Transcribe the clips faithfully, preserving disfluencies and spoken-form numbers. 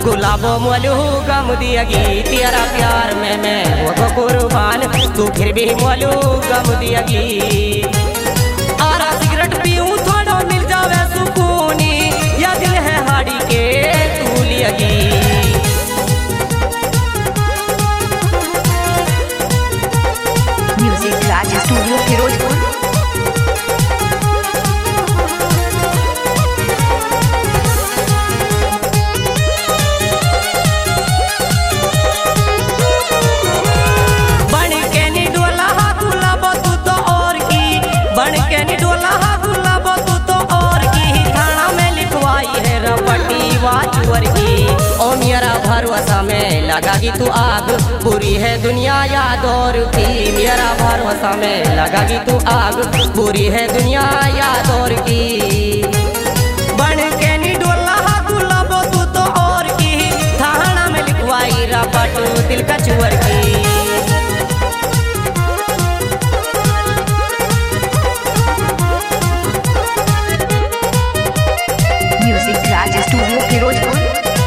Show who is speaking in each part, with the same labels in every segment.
Speaker 1: गुलाबो मोलू गम दियगी तेरा प्यार में मैं वो कुर्बान, तू फिर भी मोलू गम दियगी। आरा सिगरेट पीऊं थोड़ा मिल जावे सुकूनी, या दिल है हाड़ी के तू लियगी।
Speaker 2: Music Raj studio Firozpur.
Speaker 1: ओ मेरा भरोसा में लगागी तू आग, पूरी है दुनिया याद और की। मेरा भरोसा में लगागी तू आग, पूरी है दुनिया याद और की। बन के नी डोला गुलाबो तू तो और की, थाना में लिखवाई रपट दिल का चुअर की।
Speaker 2: Music Raj studio Firozpur.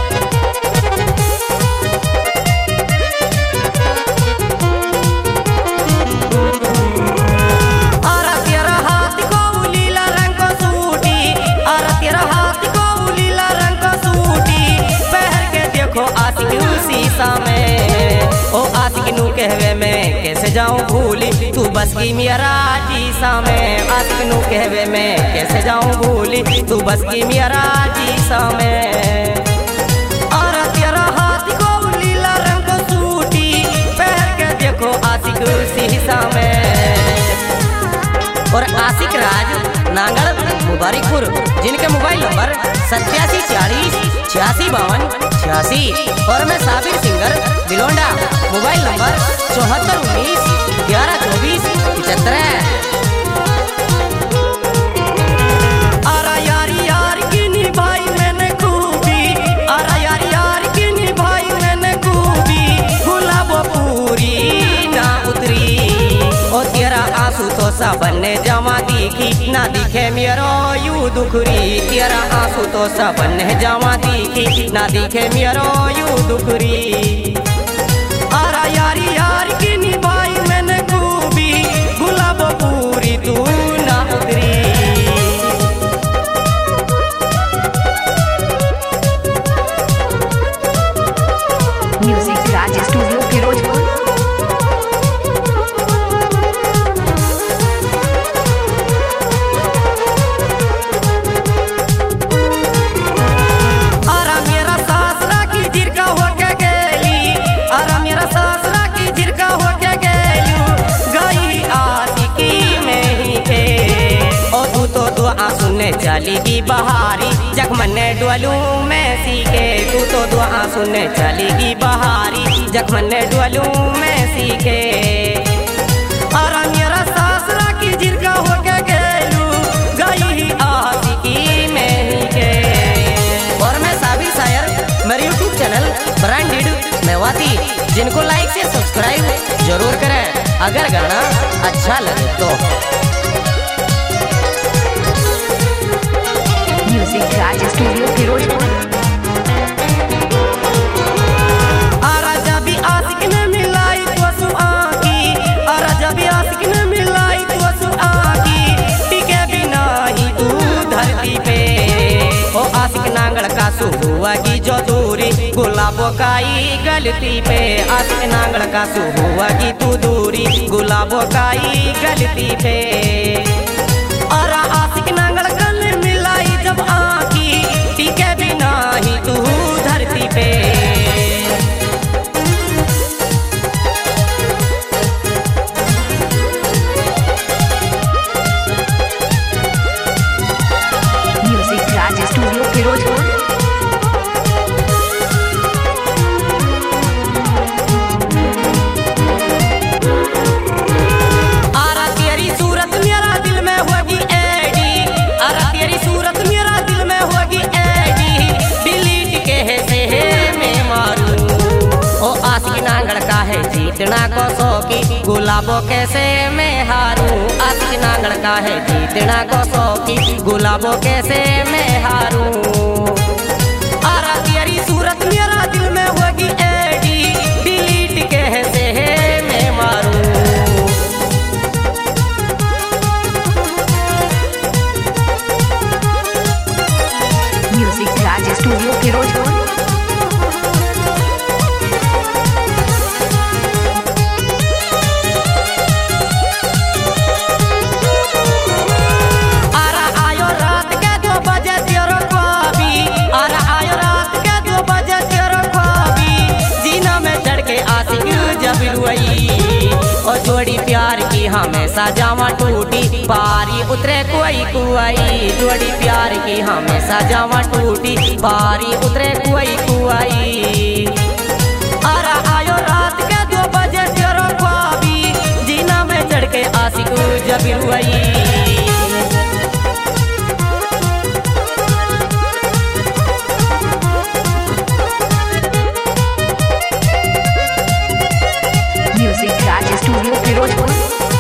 Speaker 1: ओ आशिक नू कहवे में कैसे जाऊं भूली, तू बस की मेरा जीसा में। आशिक नू कहवे में कैसे जाऊं भूली, तू बस की मेरा जीसा में। और तेरा हाथ को लीला रंग को सूटी, पहन के देखो आशिक शीशा में। और आशिक राज नांगल मुबारकपुर, जिनके मोबाइल नंबर सत्यासी चालीस छियासी बावन छियासी। और मैं Sabir singer Bilonda, mobile number चौहत्तर उन्नीस ग्यारह चौबीस पिछहत्तर। आरा यारी यार की निभाई मैंने खूबी, आरा यारी यार की निभाई मैंने खूबी। गुलाबो पूरी ना उतरी, ओ तेरा आंसू तो सबन ने जमा दिखी, ना दिखे मेरो यू दुखरी। तेरा आंसू तो सबन ने जमा दिखी, ना दिखे मेरो यू दुखरी। आरा यारी यार की निभाई मैंने खूबी, गुलाबो पूरी तू ना उतरी।
Speaker 2: Music Raj studio Firozpur. चलेगी बहारी जखमन डुअलू में सीखे, तू तो दुआ सुनने चलेगी बहारी जखमन डुअलू में सीखे। और मेरा सासरा की जिरगा हो के गेलू गई आशिकी में के। और मैं साबिर शायर, मेरे यूट्यूब चैनल ब्रांडेड मेवाती, जिनको लाइक से सब्सक्राइब जरूर करें अगर गाना अच्छा लगे तो। Music Raj studio Firozpur.
Speaker 1: आरा जब भी आशिक ने मिलाई तो सुआकी, आरा जब भी आशिक ने मिलाई तो सुआकी। टिके बिना ही तू धरती पे, ओ आशिक नांगल का सुहुआ की जो दूरी। गुलाबो काई गलती पे, आशिक नांगल का सुहुआ की तू दूरी। गुलाबो काई गलती पे, और आशिक नांगल गले मिलाई जब आकी। टिके बिना ही तू धरती पे।
Speaker 2: Music Raj studio Firozpur.
Speaker 1: आरा तेरी सूरत मेरा दिल में होगी एडी, आरा तेरी सूरत मेरा दिल में होगी एडी। डिलीट के से मैं मारूं, ओ आशिक नांगल का है जीतना को सौकी। गुलाबो कैसे मैं हारूं, आशिक नांगल का है जीतना को सौकी। गुलाबो कैसे मैं हारूं। आरा तेरी सूरत मेरा कुआई ओ जोड़ी प्यार की हमेशा जावा टूटी बारी उतरे कोई कुआई जोड़ी प्यार की हमेशा जावा टूटी बारी उतरे कोई कुआई अरे आयो रात के दो बजे तेरो ख्वाबी जीना में चढ़ के आशिक जब हुई
Speaker 3: म्यूजिक राज स्टूडियो फिरोजपुर।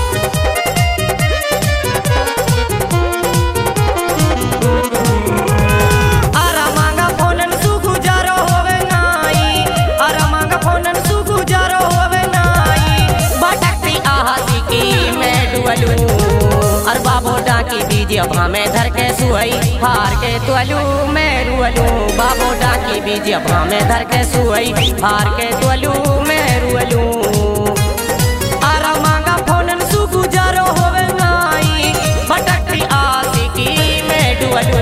Speaker 1: अरे मांगा फोनन सु गुजारो होवे नाई अरे मांगा फोनन सु गुजारो होवे नाई भटकती आहासी की मैं डुअलू अरे बाबो डाकी बीजी अब हमें धर के सुई हार के तुअलू मैं रुअलू बाबो डाकी बीजी अब हमें धर के सुई हार के तुअलू मैं रुअलू अरे मांगा फोनन सु गुजारो होवे नाई भटकती आसी की मैं डुअलू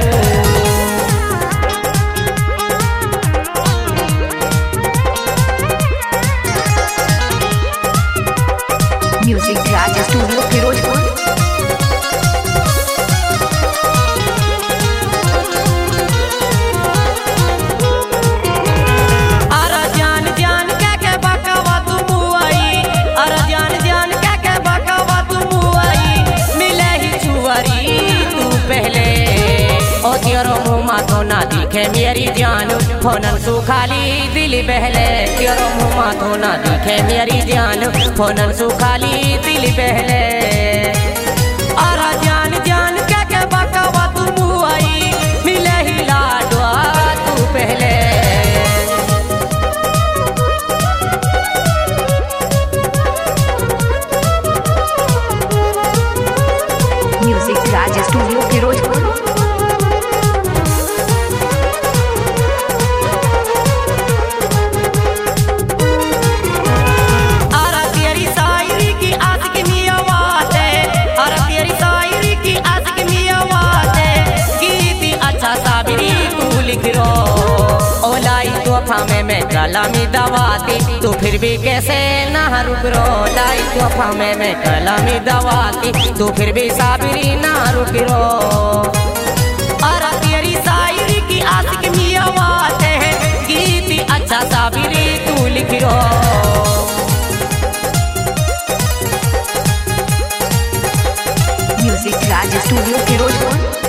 Speaker 3: म्यूजिक राज स्टूडियो फिरोजपुर।
Speaker 1: अरे जान जान क्या क्या बकवा तुम आई अरे जान जान क्या क्या बकवा तुम आई मिले ही छुआरी तू पहले ओ तेरो मुँह तो ना दिखे मेरी जान फोनन सु खाली दिल बहले तेरो मुँह तो ना दिखे मेरी जान फोनन सु खाली दिल बहले अरे जान जान क्या क्या बकवा तुम आई मिले ही लाडवा तू पहले
Speaker 3: म्यूजिक राज स्टूडियो फिरोजपुर।
Speaker 1: अरे तेरी शायरी की आशिक मियाँ बात है अरे तेरी शायरी की आशिक मियाँ बात है गीती अच्छा साबिरी तू लिख रो ओ लाई तोहफा में मैं कलामी दवाती तू फिर भी कैसे ना रुक रो लाई तोहफा में मैं कलामी दवाती तू फिर भी साबिरी ना रुक रो अरे तेरी शायरी की आशिक मियाँ बात है गीती अच्छा साबिरी तू लिख रो
Speaker 3: म्यूजिक राज स्टूडियो फिरोजपुर।